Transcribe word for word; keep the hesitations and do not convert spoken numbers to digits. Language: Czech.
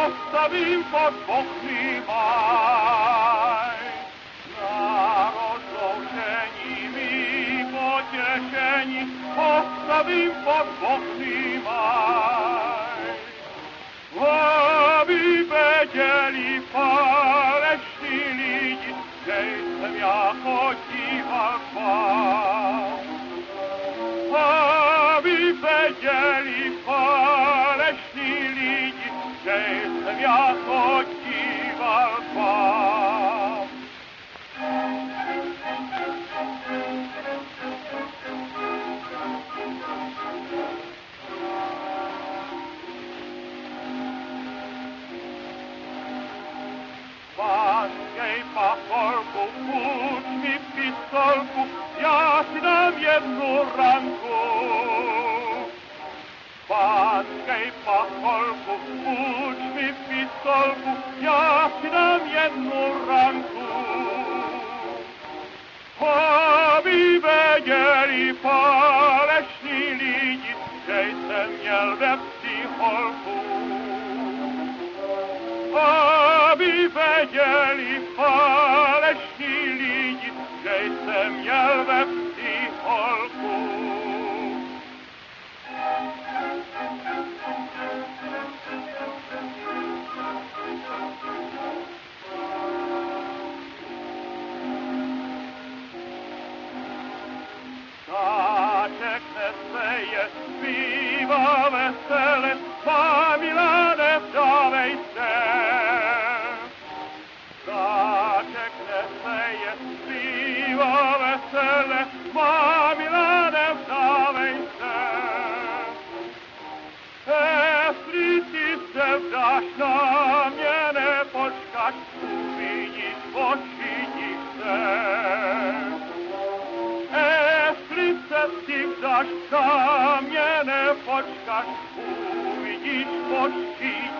postavím pod okny maj. Na rozloučení mý potěšení postavím pod okny maj. Aby věděli falešní lidi, že jsem jako díval k vám. Aby věděli falešní lidi, že jsem jako díval k vám. Pánskej pachorku, půjč mi pistolku, já si dám jednu ranku. Pánskej pachorku, půjč mi pistolku, já si dám jednu ranku. Aby věděli falešní lidi, že jsem měl ve psycholku. Aby věděli falešní lidi, že jsem měl ve psycholku. Sáček nespeje, zpívá vesele, má Milane, vdávej se. Sáček nespeje, zpívá vesele, má Milane, vdávej se. Jestli ty se vdáš na mě, nepočkaš, uvidíš v oči ti chce. Jestli se ty vdáš na mě, nepočkaš, uvidíš v oči